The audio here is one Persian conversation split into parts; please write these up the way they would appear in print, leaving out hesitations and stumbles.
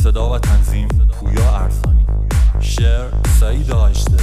صدا و تنظیم پویا ارزانی، شعر سعید آجده.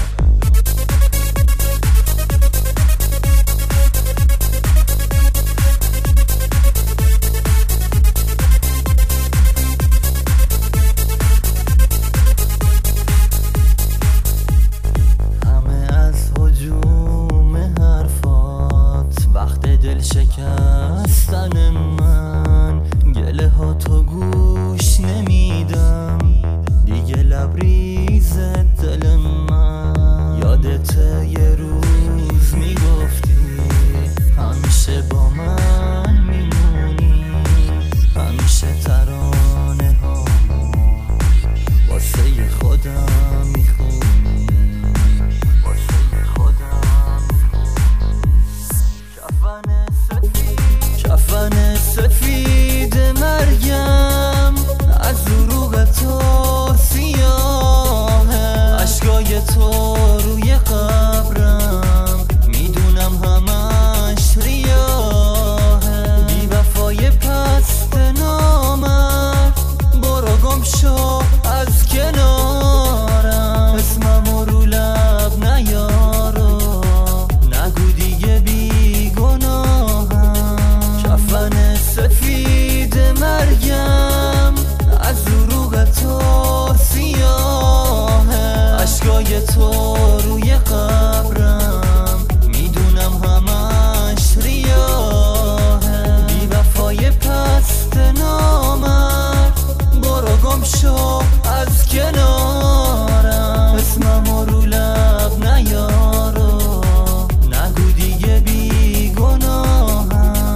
شکستن من گله ها تو گوش نمیدم دیگه، لبریز دل من. یادت یه روز میگفتی همیشه با من میمونی، همیشه ترانه ها واسه خودم میخونی، واسه خودم کفن سفید مرگم از دروغ تو سیاهه، اشکای تو روی قبرم میدونم همش ریاهه. بی وفای پست نامرد برو گم شو از کنارم، اسممو رو لب نیارو نگو دیگه سفید مرگم از دروغ تو سیاهه، اشکای تو روی قبرم میدونم همش ریاهه. بی وفای پست نامرد برو گم شو از کنارم، اسممو رو لب نیارو نگو دیگه بیگناهم.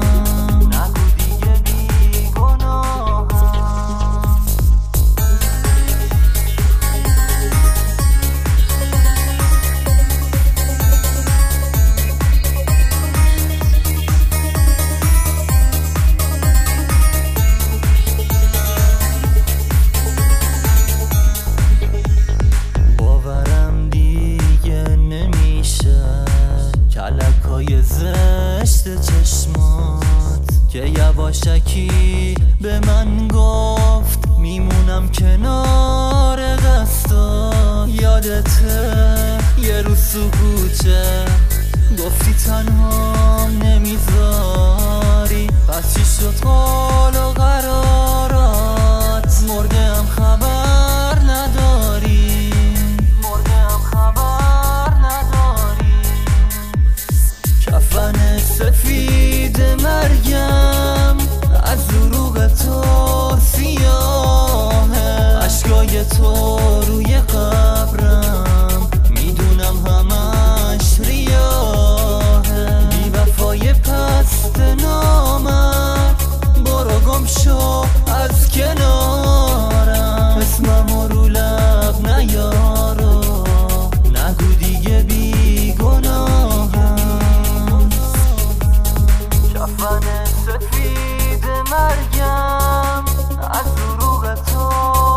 کلکای زشت چشمات که یواشکی به من گفت میمونم کنار دستات. یادته یه روز تو کوچه گفتی تنهام نمیذاری، پس چی شد قول و قرارات؟ مرده هم خبر نداری، مرده هم خبر نداری. کفن سفید مرگم از دروغ تو سیاهه، اشکای تو روی قبرم میدونم همش ریاهه. بی وفای پست نامرد برو گم شو از کنارم، اسممو رو لب نیارو نگو دیگه بیگناهم. کفن سفید مرگم از دروغ تو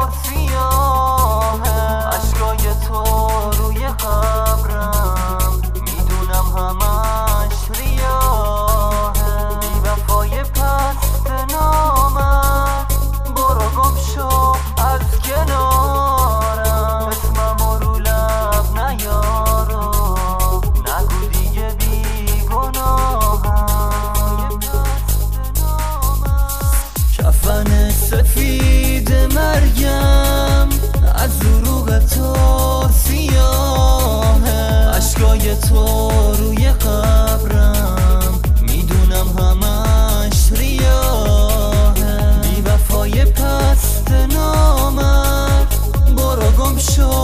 سیاهه، اشکای تو روی قبرم میدونم همش ریاهه. بی وفای پست نامرد برو گم شو از کنارم، اسممو رو لب نیارو نگو دیگه بیگناهم. کفن سفید مرگم از دروغ تو سیاهه، اشکای تو روی قبرم میدونم همش ریاهه. بی وفای پست نامرد برو گم شو